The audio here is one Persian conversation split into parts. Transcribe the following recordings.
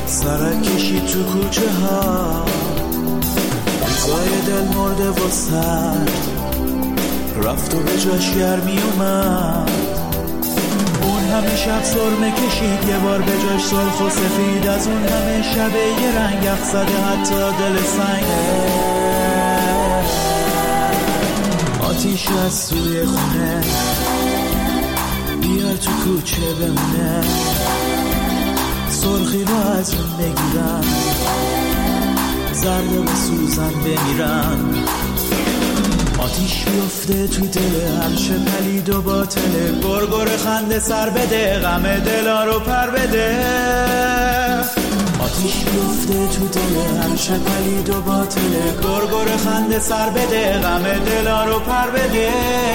سرک کشید تو کوچه ها، روزای دل مرده و سرد رفت و به جاش گرمی اومد. اون همه شب سرمه کشید، یه بار به جاش سرخ و سفید. از اون همه شب یه رنگ یخ زده حتی دل سنگه. آتیش از توی خونه بیار تو کوچه بمونه، سرخی رو از اون بگیرن، زرد و بسوزن بمیرن. آتیش بیفته تو دل هرچه پلید و باطله، گرگر خنده سر بده، غم دلا رو پر بده. آتیش بیفته تو دل هرچه پلید و باطله، گرگر خنده سر بده، غم دلا رو پر بده.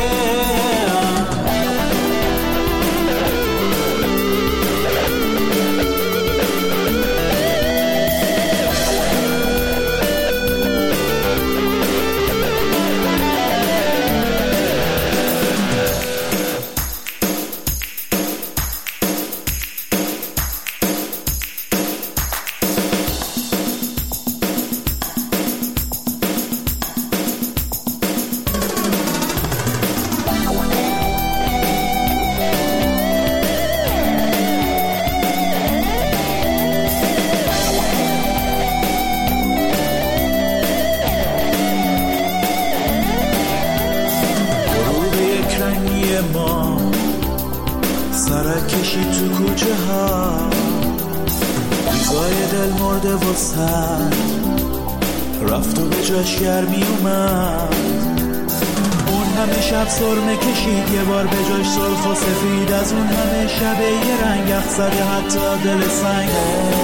سرک کشید تو کوچه ها، روزای دل مرده و سرد رفت و به جاش گرمی اومد. اون همه شب سرمه کشید، یه بار به جاش سرخ و سفید. از اون همه شب یه رنگ یخ زده حتی دل سنگه.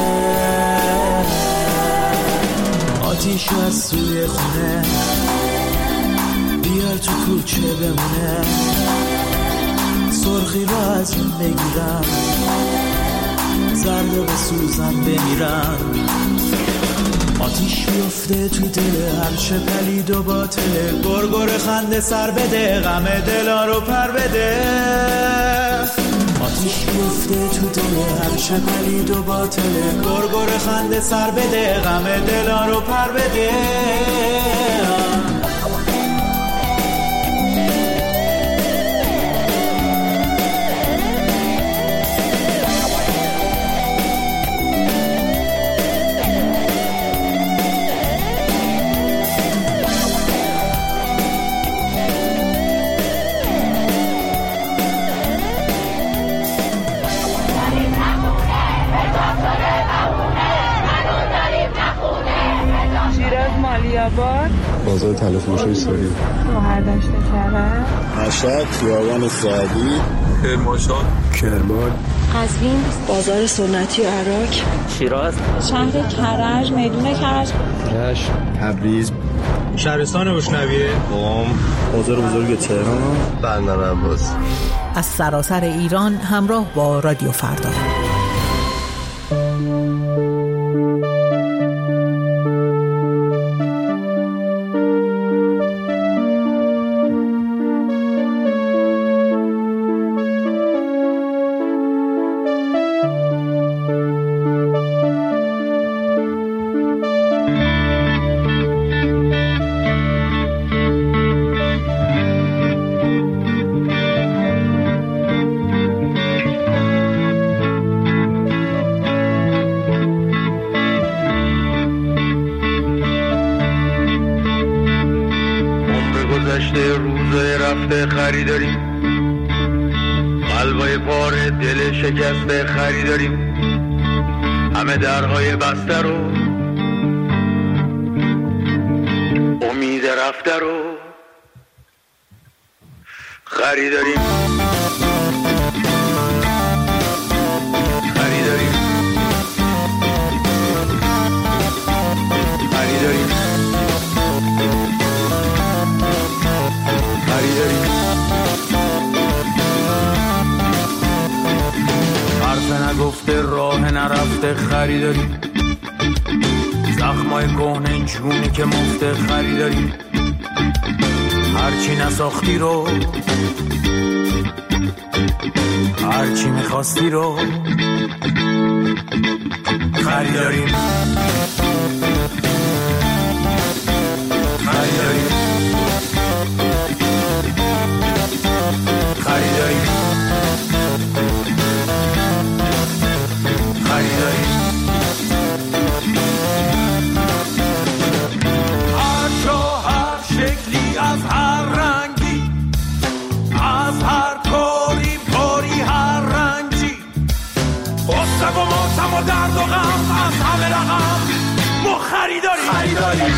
آتیش از توی خونه بیار تو کوچه بمونه، سرخی رو از اون بگیرن، زرد و بسوزن بمیرن. آتیش بیفته تو دل هرچه پلید و باطله، گرگر خنده سر بده، غم دلا رو پر بده. آتیش بیفته تو دل هرچه پلید و باطله، گرگر خنده سر بده، غم دلا رو پر بده. بازار تلفروشی سوری، مهردشت کرد، مشهد، خیابان سعدی، کرمانشاه، کرمان، قزوین، بازار سنتی عراق، شیراز، شهر کرج، میدون کرج، رشت، تبریز، شهرستان بوشنویه، قم، بازار بزرگ تهران، بندر عباس. از سراسر ایران همراه با رادیو فردا. خریداریم قلبای پاره دل شکسته خریداریم، همه درهای بسته رو امید رفته رو خریداریم. خریداریم خریداریم خریداریم حرف نگفته راه نرفته خریداریم، زخمای کهنه جونی که مفته خریداریم، هرچی نساختی رو هرچی میخواستی رو خریداریم خریداریم خریداریم خریداریم هر جا هر شکلی از هر رنگی از هر کاری پاری هر رنجی غصه و ماتم و درد و غم از همه رقم ما خریداریم خریداریم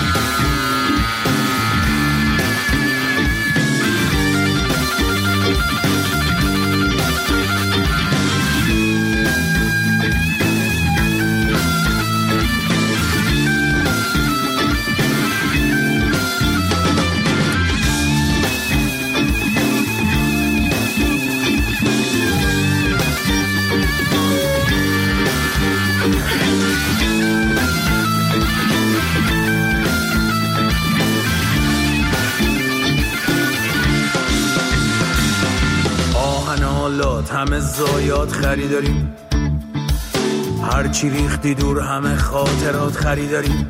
همه زایات خریداریم هرچی ریختی دور همه خاطرات خریداریم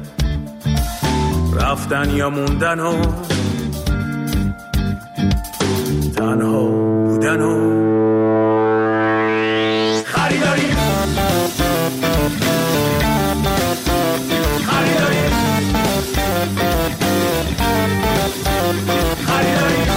رفتن یا موندن و تنها بودن و خریداریم خریداریم خریداریم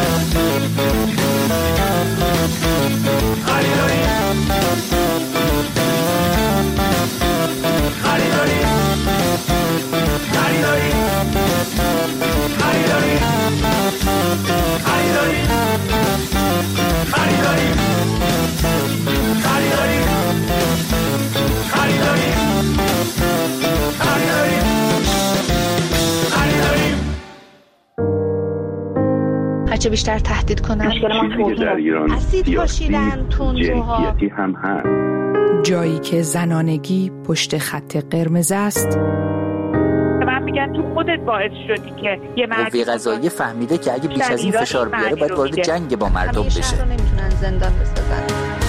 هرچه بیشتر تهدید کنن چیزی که در ایران سیاسی جنسیتی هم هست. جایی که زنانگی پشت خط قرمز است. من میگن تو خودت باعث شدی که یه قوه قضاییه فهمیده که اگه بیش از این فشار بیاره باید وارد جنگ با مردم بشه. همیشه نمیتونن زندان بسازن.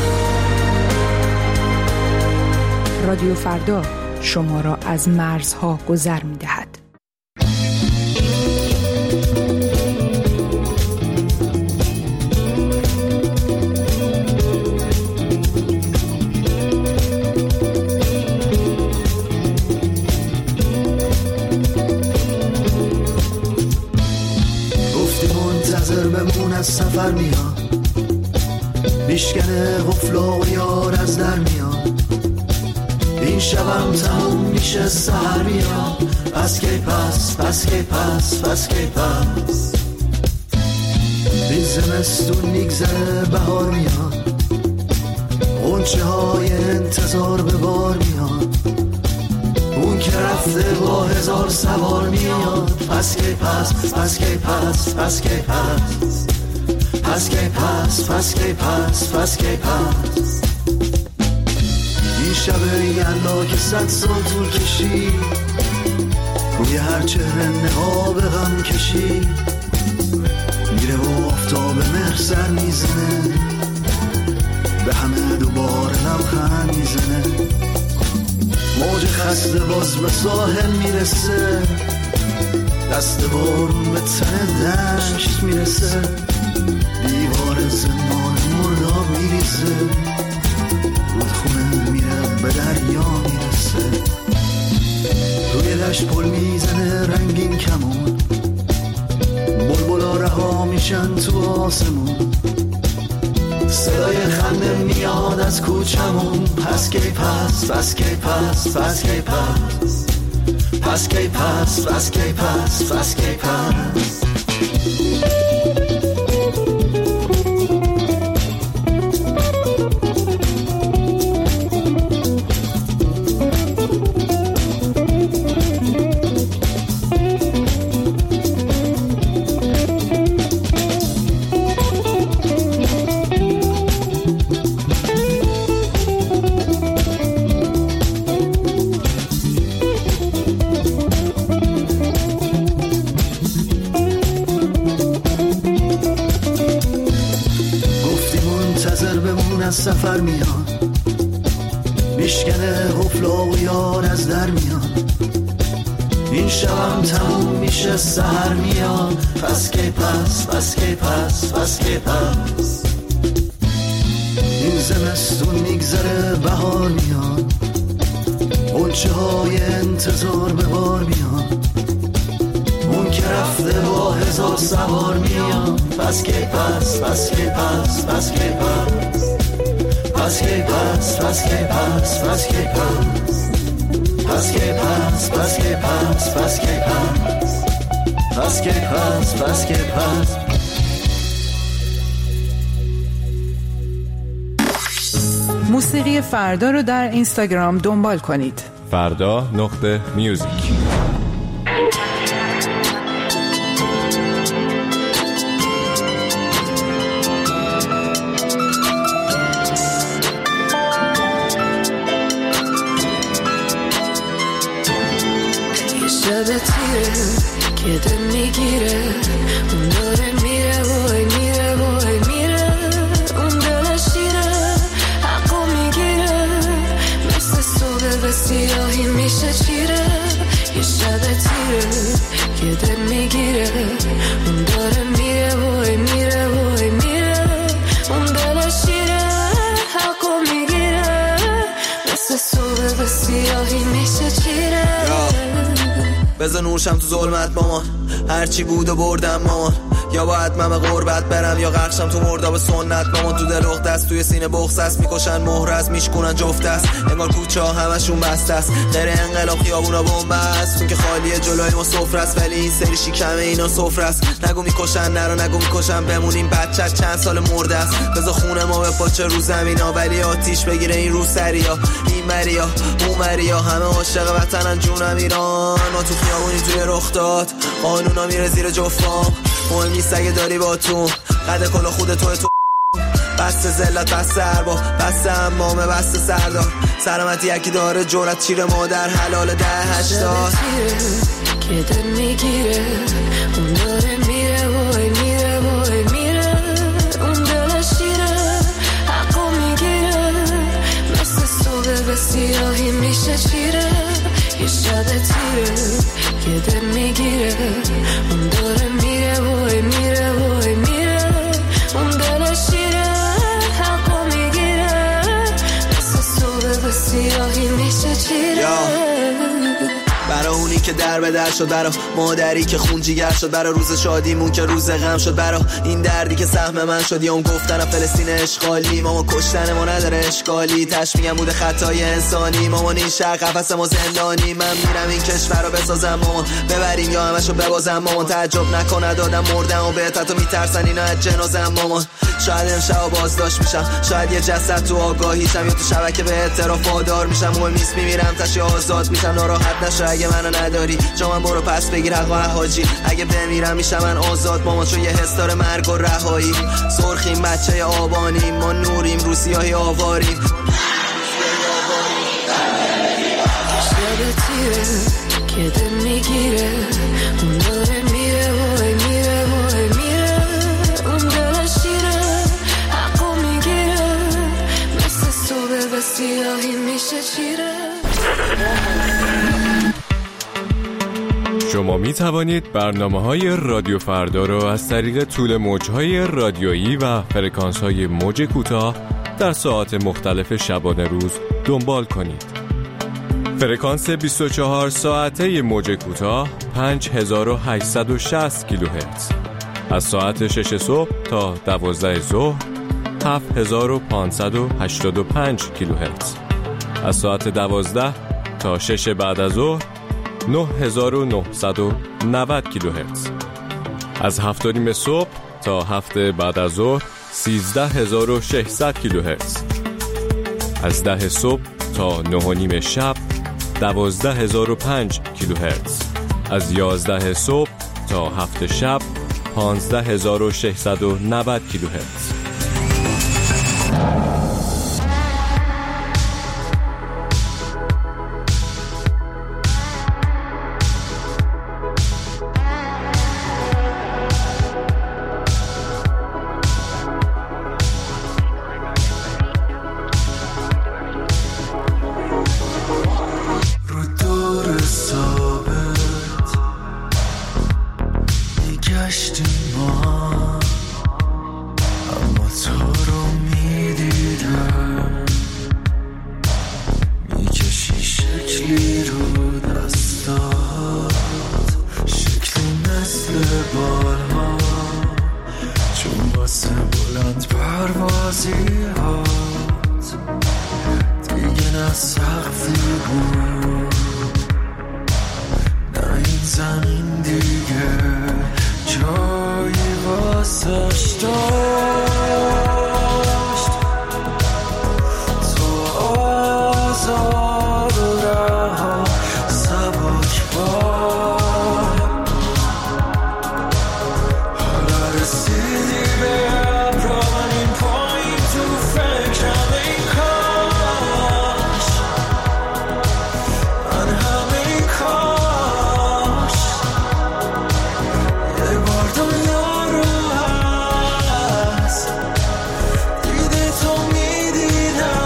رادیو فردا شما را از مرزها گذر می‌دهد. از سفر میاد میشکنه غفلا و یار از در میاد این شبم تموم میشه سهر میاد پس کی پس پس کی پس پس کی پس این زمستون میگذره بهار میاد غنچه های انتظار به بار میاد اون که رفته با هزار سوار میاد پس کی پس پس کی پس پس کی پس پس کی پس پس کی پس پس کی پس این شب یلا که 100 سال طول کشید روی هر چهره نقاب غم کشید میره و آفتاب مهر سر میزنه به همه دوباره لبخند میزنه موج خسته باز به ساحل میرسه دست بارون به تن دشت میرسه دیوار زمان مرداب میریزه رودخونه میره به دریا میرسه روی دشت پل میزنه رنگین کمون بلبلا رها میشن تو آسمون صدای خنده میاد از کوچمون پس کی پس پس کی پس پس کی پس پس کی پس پس کی پس پس کی پس بشکنه قفلا و یار از در میاد. این شبم تموم میشه سحر میاد. پس کی پس پس کی پس پس کی پس. این زمستون میگذره بهار میاد. غنچه های انتظار به بار میاد. اون که رفته با 1000 سوار میاد. پس کی پس پس کی پس پس کی پس. پس کی پس پس کی پس پس کی پس. پس کی پس پس کی پس پس کی پس. پس کی پس پس کی پس. موسیقی فردا رو در اینستاگرام دنبال کنید. فردا.music. شب تیره که دل میگیره. اون داره میره وای میره وای میره. اون دل شیره حقو میگیره. مثل صبح به سیاهی میشه چیره. یه شب تیره که دل میگیره. اون داره میره وای میره وای میره. اون دل شیره حقو میگیره. مثل صبح به سیاهی میشه چیره. بذار نورشم تو ظلمت مامان. هرچی بود و بردم مامان. یا باید من به غربت برم یا غرقشم تو مرداب سنت مامان. تو دل اخت است توی سینه بغض است. میکشن مهر است میشکنن جفت است. انگار کوچه ها همشون بسته است. غیر انقلاب خیابونا بمب است. اون که خالیه جلوی ما سفره است. ولی این سری شکمه اینا سفره است. نگو میکشن نرو نگو میکشن بمونیم. بچه چند سال مرده است. بذار خونه ما به پاچه رو زمینا. ولی آتیش بگیره این رو سریا. این مریا اون مریا همه عاشق وطنن جونم ایران. ما تو خیابونی توی رخ داد. قانونا میره زیر جفام. مهم نیست اگه داری با تو قد کلا خود تو بسته زلت بسته اربا بسته امامه بسته سردار. سلامتی یکی داره جورت چیره مادر حلال 10-80 که دل میگیره. اون داره میره وای میره وای میره. اون دل شیره حقو میگیره. مثل صبح به سیاهی میشه چیره. یه شب تیره که دل میگیره. اون داره میره وای میره وای میره. اون دل شیره حقو میگیره. مثل صبح به سیاهی میشه چیره. برا اونی که در به در شد. برا مادری که خون جیگر شد. برا روز شادیمون که روز غم شد. برا این دردی که سهم من شد. یا اون گفتن فلسطین اشغالی. ماما کشتن ما نداره اشکالی. تش میگم بوده خطای انسانی. مامان این شهر قفس ما زندانی. من میرم این کشور رو بسازم مامان. ببریم یا همشو ببازم مامان. تعجب نکنه دادم مردم و بهت تو میترسن اینا از جنازم مامان. شاید امشب بازداشت میشم. شاید یه جسد تو آگاهیشم. یا تو شبکه به اعتراف وادار میشم. مهم نیست میمیرم تش آزاد میشم. ناراحت نشو اگه منو نداری. جا من برو پس بگیر حق و حاجی. اگه بمیرم میشم من آزاد مامان. چون یه حس داره مرگ و رهایی. سرخیم بچه آبانیم. ما نوریم رو سیاهی آواریم. شب تیره که دل میگیره. اون داره میره وای میره وای میره. اون دل شیره حقو میگیره. مثل صبح به سیاهی میشه چیره. شما می توانید برنامه‌های رادیو فردا را از طریق طول موج‌های رادیویی و فرکانس‌های موج کوتاه در ساعات مختلف شبانه روز دنبال کنید. فرکانس 24 ساعته موج کوتاه 5860 کیلوهرتز. از ساعت 6 صبح تا 12 ظهر 7585 کیلوهرتز. از ساعت 12 تا 6 بعد از ظهر 9990 کیلوهرتز. از 7:30 صبح تا 7 بعد از ظهر 13600 کیلوهرتز. از 10 صبح تا 9:30 شب 12005 کیلوهرتز. از 11 صبح تا 7 شب 15690 کیلوهرتز. توصیحات دیگه نه سقفی بود، نه این زمین دیگه جایی واسش داشت. تو آزاد و رها سبک بار، حالا رسیدی به ابرا من این پایین تو فکرم ای کاش، من همه ای کاش یه بار دنیا رو هست دیده تو میدیدم.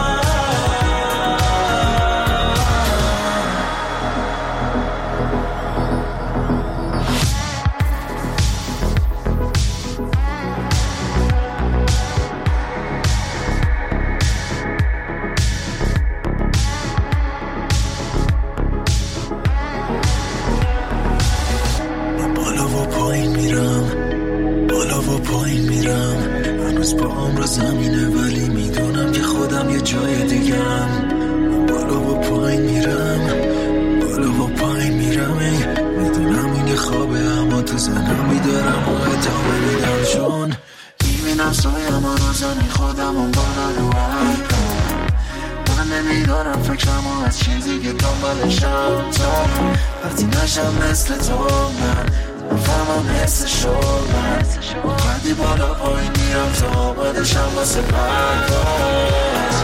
بالا و پایین میرم، بالا و پایین میرم، هنوز پاهم رو زمینه ولی میدونم که خودم یه جای دیگم. بالا و پایین میرم، بالا و پایین میرم، میدونم این یه خوابه اما تو ذهنم میدارم و ادامه میدم، چون میبینم سایم رو زمین خودم اون بالا رو هرکم. من نمیدارم فکرم از چیزی که دنبالشم تا وقتی نشم مثل تو من فهمم حس شدن. وقتی بالا پایین میرم تا آمدشم واسه پرواز.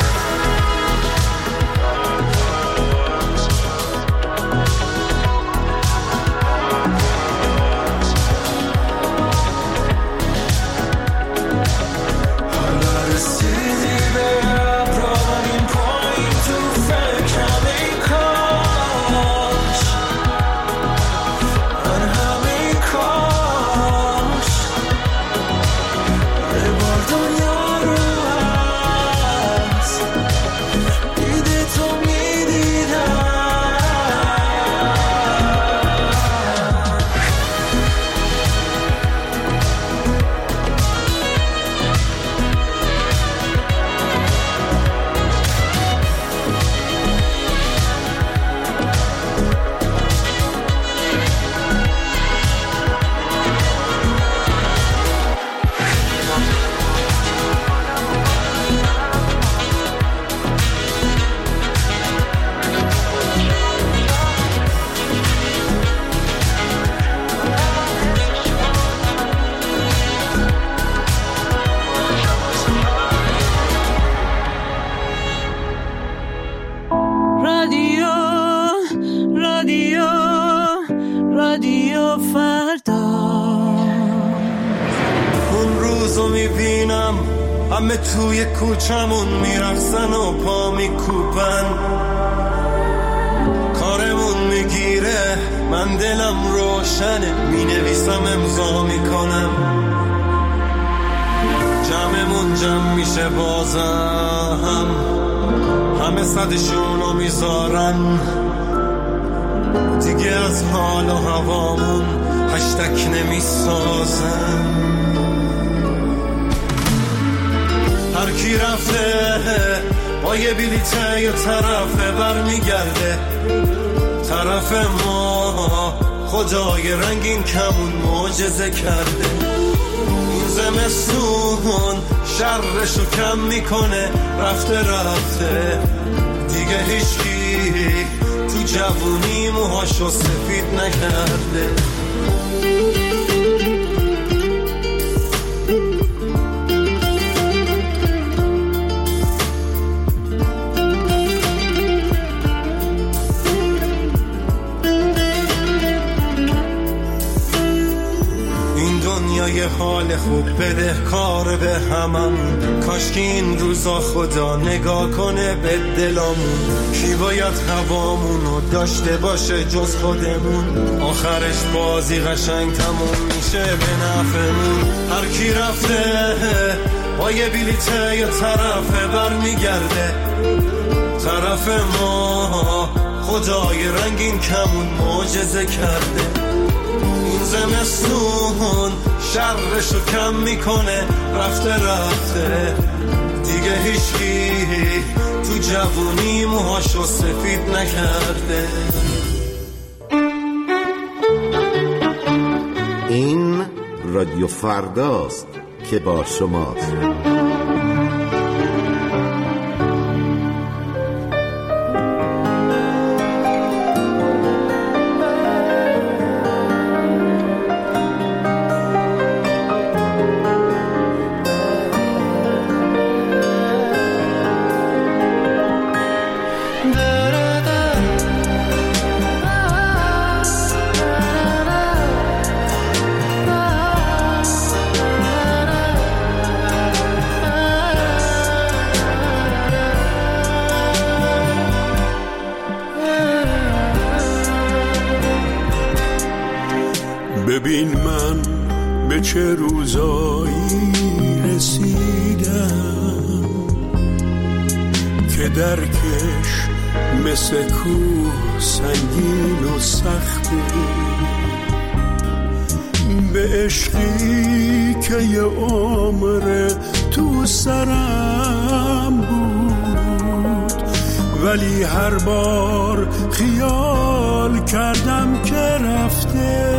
حالا رسیدی به ابرا من این پایین تو فکرم ای کاش، من همه ای کاش یه بار دنیا رو هست دیده تو میدیدم. رادیو فردا. اون روزو میبینم همه توی کوچمون میرقصن و پا میکوبن، کارمون میگیره من دلم روشنه مینویسم امضا میکنم، جمعمون جمع میشه بازم همه صدشونو میذارن، دیگه از حال و هوامون هشتک نمیسازن. هر کی رفته با یه بلیته یه طرفه برمیگرده، طرف ما خدای رنگین کمون معجزه کرده. این زمستون شرشو کم میکنه، رفته دیگه هیچکی تو جوونی موهاشو سفید نکرده. یه حال خوب بده کار به هممون، کاش که این روزا خدا نگاه کنه به دلامون. کی باید هوامونو داشته باشه جز خودمون، آخرش بازی قشنگ تموم میشه به نفعمون. هر کی رفته با یه بلیته یه طرفه برمیگرده، طرف ما خدای رنگین کمون معجزه کرده. زمستون شرشو کم میکنه، رفته دیگه هیچکی تو جوونی موهاشو سفید نکرده. این رادیو فرداست که با شماست. ببین من به چه روزایی رسیدم که درکش مثل کوه سنگین و سخته، به عشقی که یه عمر تو سرم بود، ولی هر بار خیال کردم که رفته.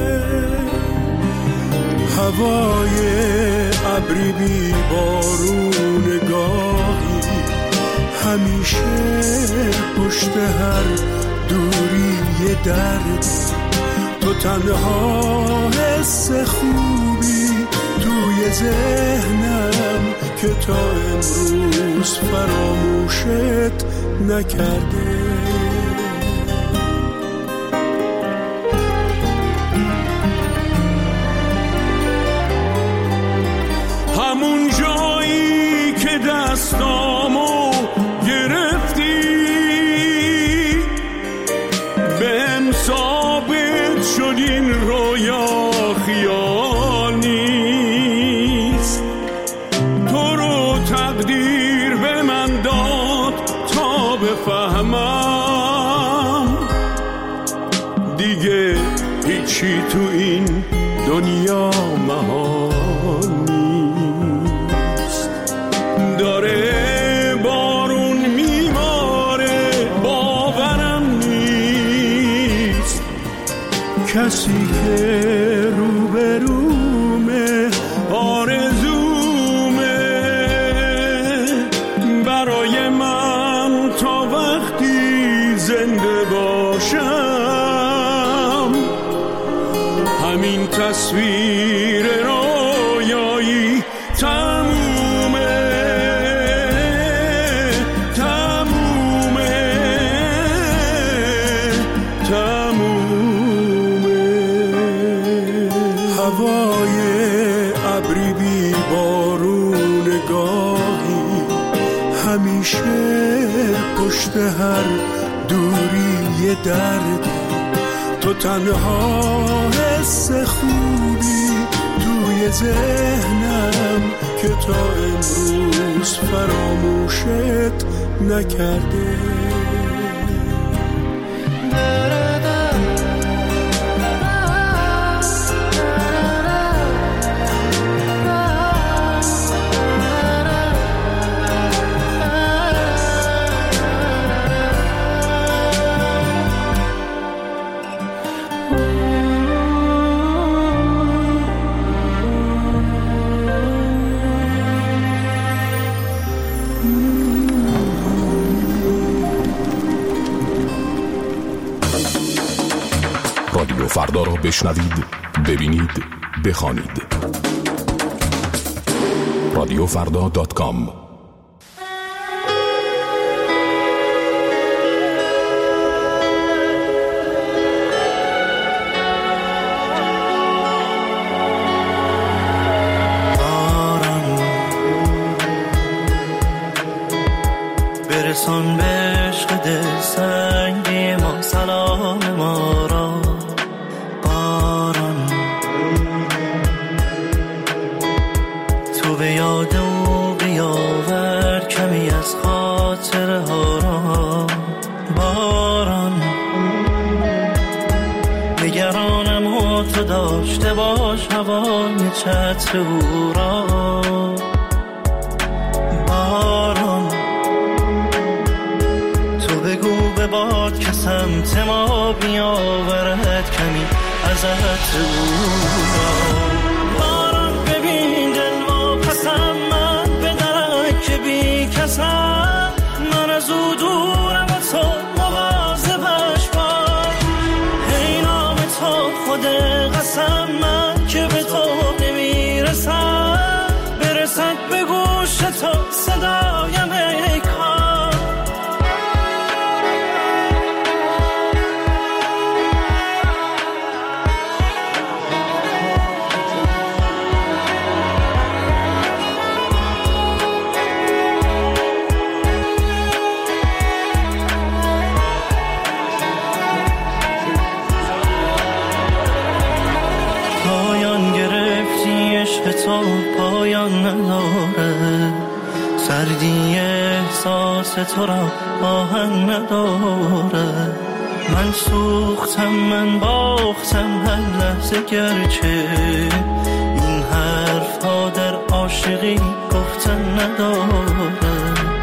هوای ابری بی بارون گاهی همیشه پشت هر دوری یه درد، تو تنها حس خوبی توی ذهنم که تا امروز فراموشت نکرده. همون جایی که دستامو گرفتی بهم ثابت شد این رویا خیال نیست. تو رو تقدیر به من داد تا بفهمم دیگه هیچی تو این دنیا محال نیست. داره بارون میباره باورم نیست، کسی که روبرومه آرزومه برای من تا وقتی زنده باشم. همین تصویر رویایی تمومه تمومه تمومه. هوای ابری بی بارون گاهی همیشه پشت هر دوری یه درد، تو تنها حس خوبی توی ذهنم که تا امروز فراموشت نکرده. رادیو فردا را بشنوید، ببینید، بخوانید. رادیوفردا.com. برسان به عشق دل سنگی ما سلام ما را. باران تو به یاد او بیاور کمی از خاطره ها را. باران نگرانم و تو داشته باش هوای چتر او را. باران تو بگو به باد که سمت ما بیاورد کمی از عطر او را. باران ببین دل واپسم من به درک بی کسم، من از او دورم و تو مواظبش باش. ای نام تو خود قسم من که به تو نمیرسم، برسد به گوش تو صدایم ای کار. تو پایان نداره، سردی احساس تو را آهن نداره. من سوختم من باختم هر لحظه، گرچه این حرف ها در عاشقی گفتن نداره.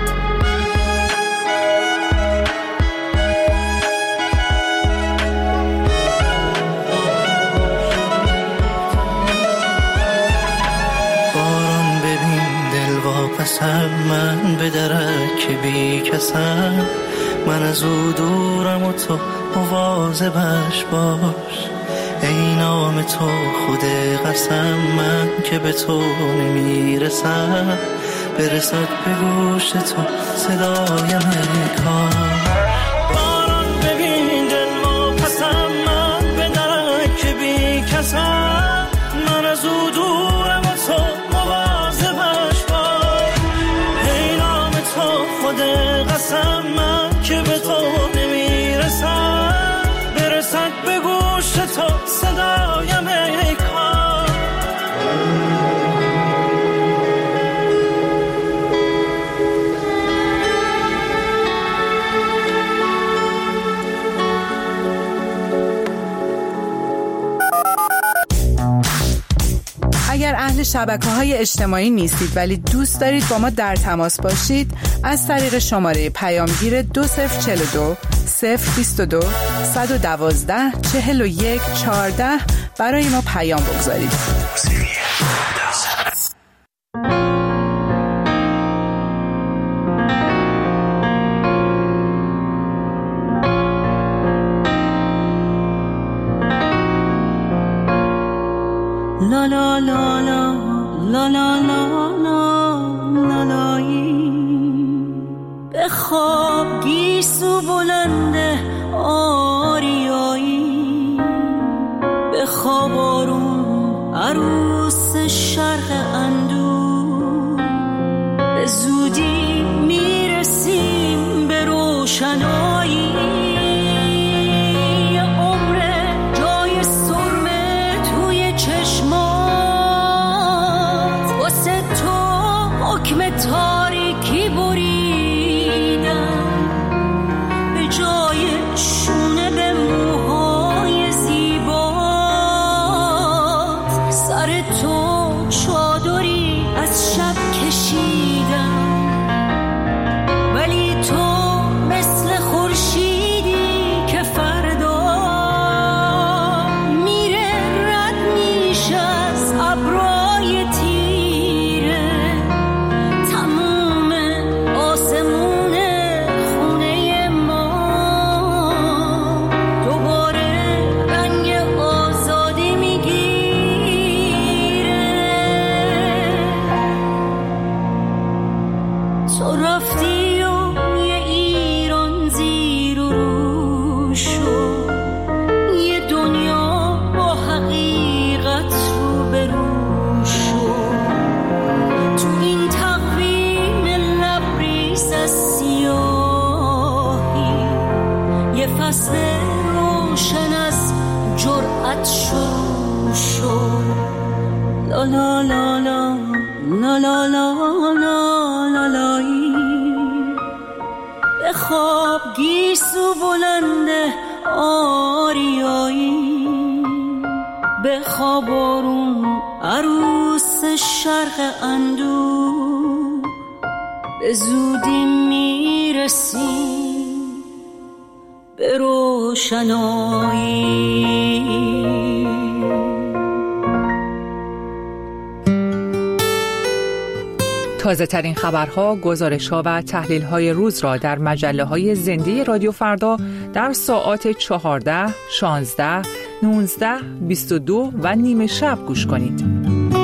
پسم من به درک بی کسم، من از او دورم و تو مواظبش باش. ای نام تو خود قسم من که به تو نمیرسم، برسد به گوش تو صدایم ای کار. باران ببین دل واپسم من به درک بی کسم، من از او دورم و تو مواظبش باش. ای نام تو خود قسم من که به تو نمیرسم، برسد به گوش تو صدایم ای کار. اگر اهل شبکه‌های اجتماعی نیستید ولی دوست دارید با ما در تماس باشید، از طریق شماره پیامگیر 2042 022 112 41 14 برای ما پیام بگذارید. لا لا لا لا لا لا لا لا لایی، به خواب گیسو بلنده آریایی، به خواب آروم عروس شرق اندو، به زودی میرسیم به روشنایی. تاریکی بریدم به جای شونه به موهای زیبات، سر تو چادری از شب کشیدم، ولی تو مثل خورشیدی که فردا میره رد میشه از ابرای تیره. لا لا لا لا لا لا لا لایی، به خواب گیسو بلنده آریایی، به خواب آروم عروس شرق اندو به زودی میرسیم به روشنایی. تازه ترین خبرها، گزارش‌ها و تحلیل‌های روز را در مجله‌های زنده رادیو فردا در ساعات 14، 16، 19، 22 و نیم شب گوش کنید.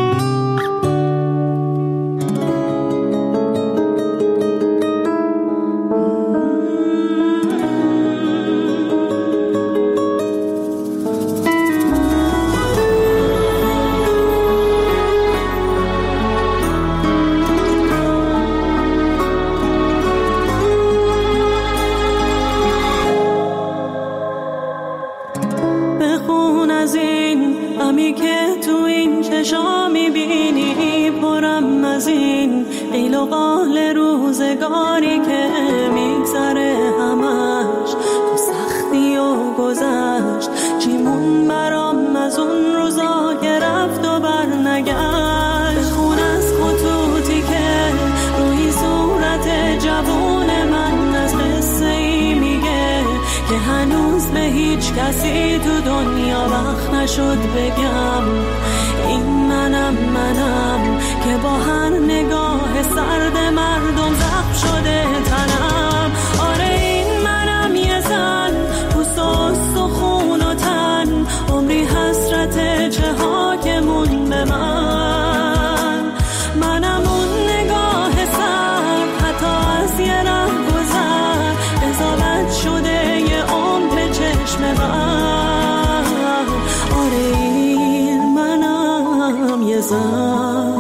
روزگاری که میگذره همش تو سختی و گذشت، چیمون برام از اون روزا که رفت و برنگشت. خون از خطوطی که روی صورت جوون من از قصه ای میگه که هنوز به هیچ کسی تو دنیا وقت نشد بگم. این منم که با هر نگاه سرد مردم زخم شده تنم. آره این منم یه زن پوست و استخون و تن، عمری حسرت چه ها که مون به من. منم اون نگاه سرد حتی از یه ره گذر، قضاوت شده یه عمر به چشم من. آره این منم یه زن،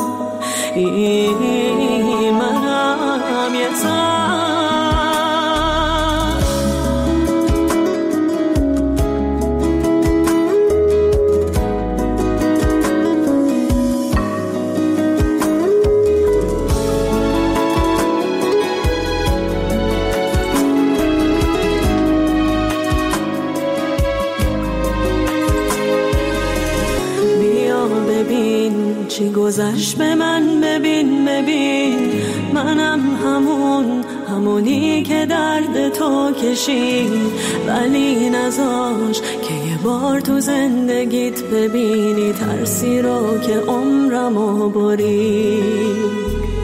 این منم یه زن. بیا ببین چی گذشت به من، ببین منم همونی که درد تو کشید، ولی نذاش که یه بار تو زندگیت ببینی ترسی رو که عمرمو برید.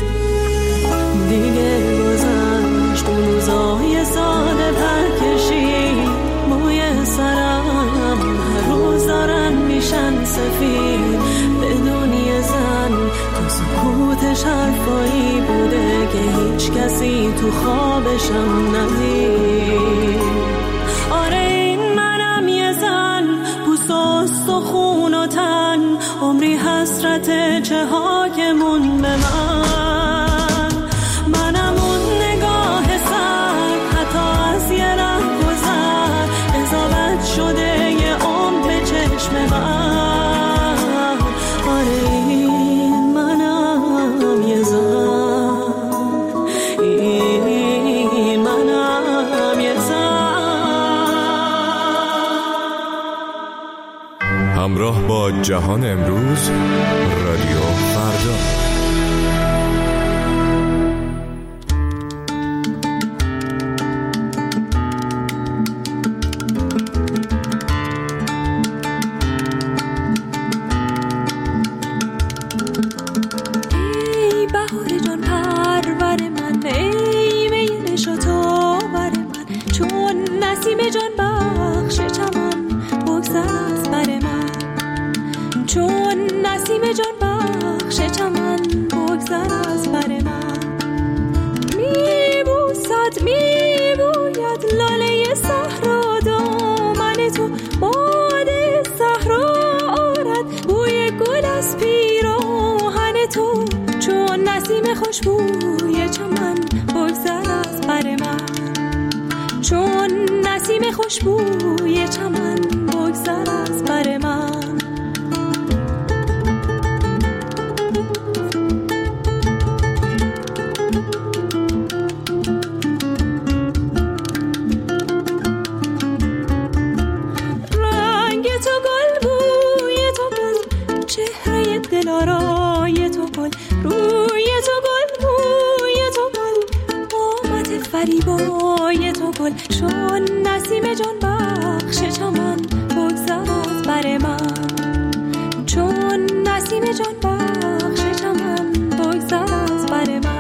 دیگه گذشت اون روزای ساده پرکشید، موی سرم هر روز دارن میشن سفید. بدون یه زن تو سکوتش حرفایی بوده که هیچ کسی تو خوابشم ندید. آره این منم یه زن پوست و استخون و تن، عمری حسرت چه ها که مون به من. منم اون نگاه سرد حتی از یه ره گذر، قضاوت شده یه عمر به چشم من. آره این منم یه زن، این منم یه زن. همراه با جهان امروز، رادیو فردا. خوشبوی چمن بگذر از بر من، چون نسیم خوشبوی چمن بگذر از بر من. رنگ تو گل بوی نسیم جان بخش چمن بگذر از بر من.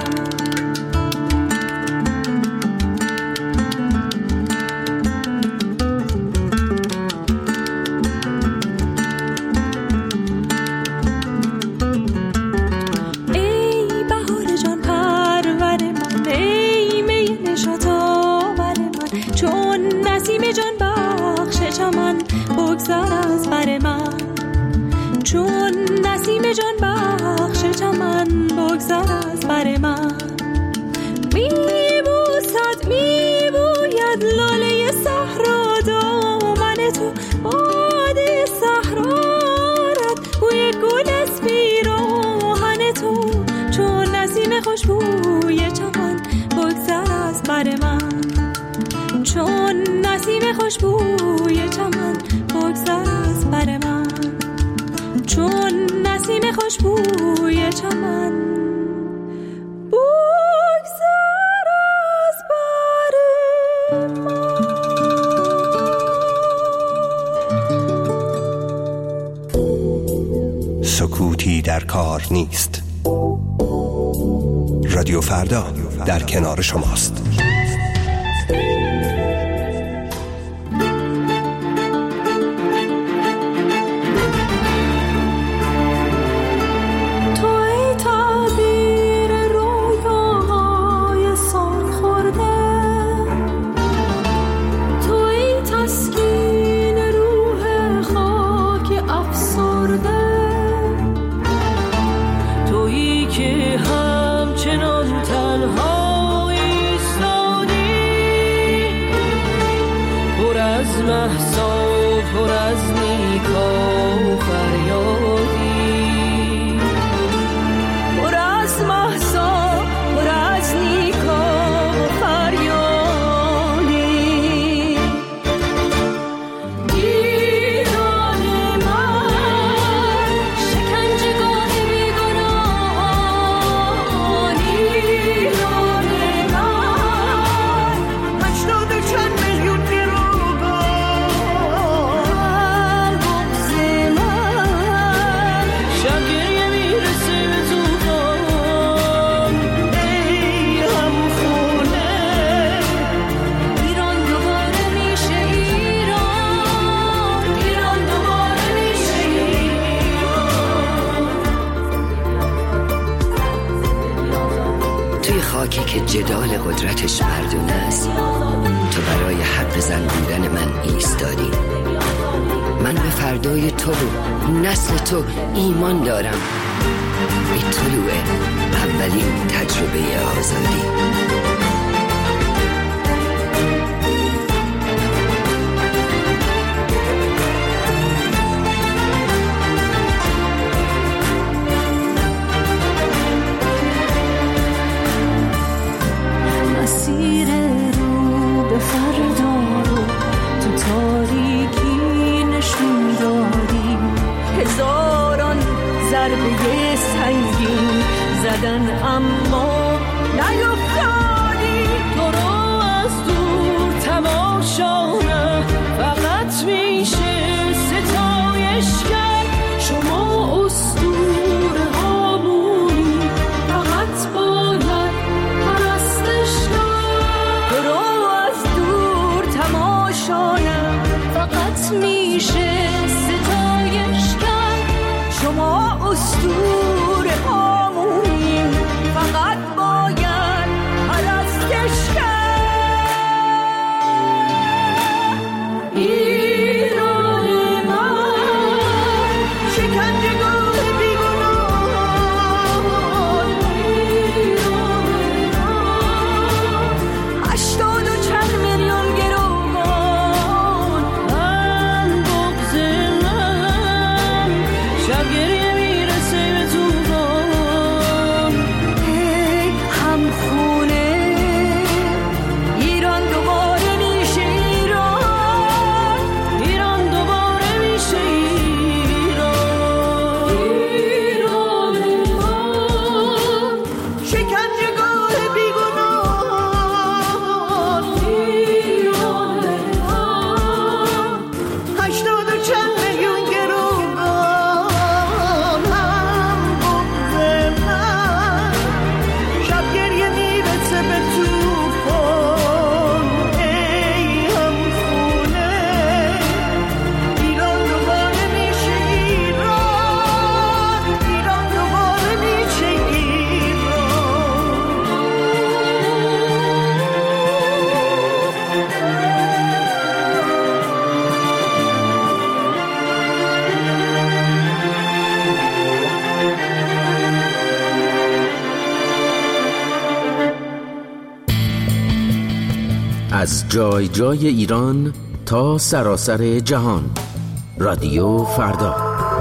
چون نسیم جان بخش چمن بگذر از بر من. میبوسد میبوید لاله صحرا دامن تو، باد صحرارت بوی گل از پیراهن تو. چون نسیم خوشبوی چمن بگذر از بر من. چون نسیم خوشبوی چمن بگذر از بر من. چون نسیم خوشبوی چمن بگذر از بر من. سکوتی در کار نیست. رادیو فردا در کنار شماست. خاکی که جدال قدرتش مردونه است، تو برای حق زن بودن من ایستادی. من به فردای تو و نسل تو ایمان دارم. ای طلوع اولین تجربه آزادی. مسیر رو به فردا رو تو تاریکی نشون دادی. هزاران ضربه سنگین زدن اما نیفتادی. تو رو از دور تماشا نه فقط میشه ستایش کرد. شما اسطوره هامونی فقط باید پرستش کرد. تو رو از دور تماشا نه فقط میشه ستایش کرد. شما اسطوره هامونی فقط باید پرستش کرد. ایران من شکنجهگاه بیگناهان. ایران من 84 میلیون گروگان. من بغض من شب گریه میرسه به توفان. ای همخونه ایران دوباره میشه ایران. از جای جای ایران تا سراسر جهان. رادیو فردا.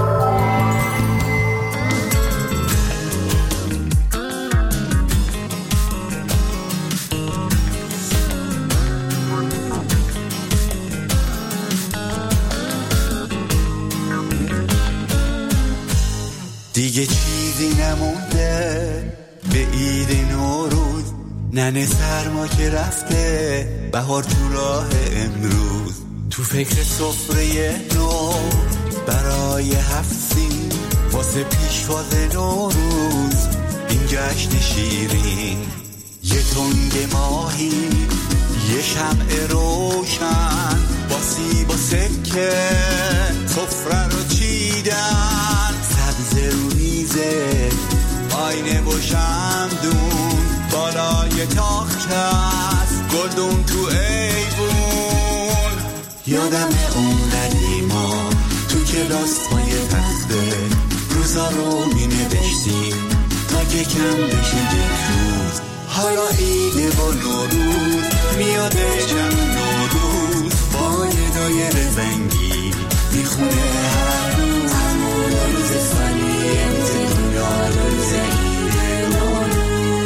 دیگه چیزی نمونده به عید نوروز، ننه سرما که رفته، بهار تو راه امروز. تو فکر سفره نو برای 7 سین، واسه پیشواز نوروز این جشن شیرین. یه تنگ ماهی، یه شمع روشن، با سیب و سکه سفره رو چیدن. سبز رو میزه، آینه و شمدون، بالای تاخچه است گلدون تو ایوون. یادم اون قدیما تو کلاس پای تخته، روزا رو می نوشتیم تا که کم بشه یک روز. حالا عید و نوروز میاده جمع نوروز، با یه دایر زنگی میخونه هر روز. همون روز سالی امتحان، روز عید نوروز.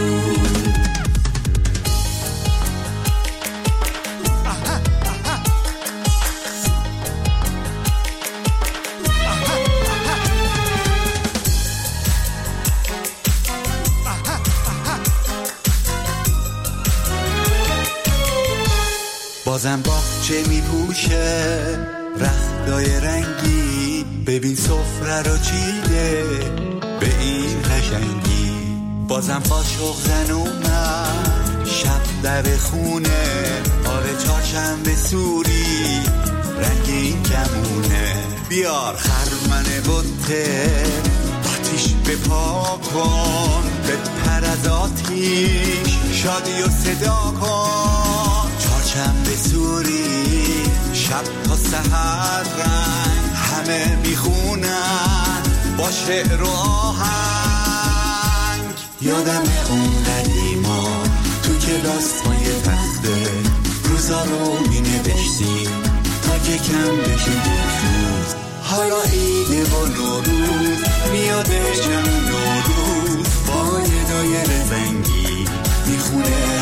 بازم باغچه میپوشه رختای رنگی، ببین سفره رو چیده به این قشنگی. بازم قاشق زن اومد شب در خونه، آره چهارشنبه سوری رنگ این کمونه. بیار خرمن بطه، آتیش بپا کن، بپر از آتیش شادی و صدا کن. چهارشنبه سوری شب تا سحر رنگ، همه میخونن با شعر و آهنگ. یادم اون قدیما تو کلاس پای تخته، روزا رو می نوشتیم تا که کم بشه یک روز. حالا عید و نوروز میاده جمع نوروز، با یه دایر زنگی میخونه